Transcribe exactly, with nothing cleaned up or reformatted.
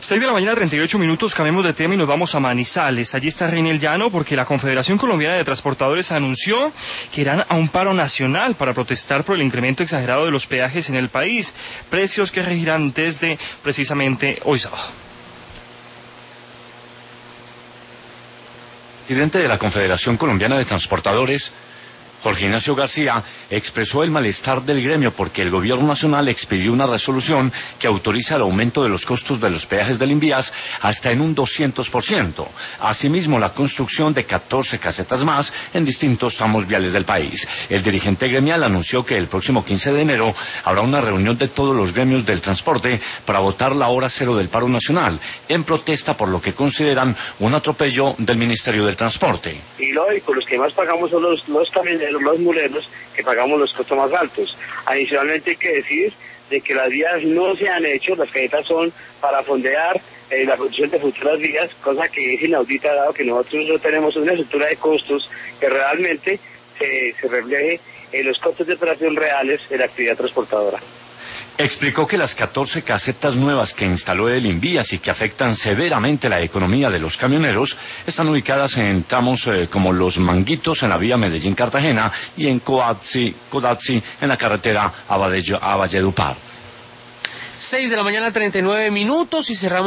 seis de la mañana, treinta y ocho minutos, cambiamos de tema y nos vamos a Manizales. Allí está Reinel Llano porque la Confederación Colombiana de Transportadores anunció que irán a un paro nacional para protestar por el incremento exagerado de los peajes en el país, precios que regirán desde precisamente hoy sábado. El presidente de la Confederación Colombiana de Transportadores, Jorge Ignacio García, expresó el malestar del gremio porque el gobierno nacional expidió una resolución que autoriza el aumento de los costos de los peajes del Invías hasta en un doscientos por ciento. Asimismo, la construcción de catorce casetas más en distintos tramos viales del país. El dirigente gremial anunció que el próximo quince de enero habrá una reunión de todos los gremios del transporte para votar la hora cero del paro nacional, en protesta por lo que consideran un atropello del Ministerio del Transporte. Y lógico, los que más pagamos son los, los camioneros, los muleros, que pagamos los costos más altos. Adicionalmente hay que decir de que las vías no se han hecho, las casetas son para fondear eh, la producción de futuras vías, cosa que es inaudita dado que nosotros no tenemos una estructura de costos que realmente se, se refleje en los costos de operación reales de la actividad transportadora. Explicó que las catorce casetas nuevas que instaló el Invías y que afectan severamente la economía de los camioneros están ubicadas en tramos eh, como Los Manguitos en la vía Medellín-Cartagena y en Codazzi, Codazzi en la carretera a Valledupar. seis de la mañana, treinta y nueve minutos y cerramos.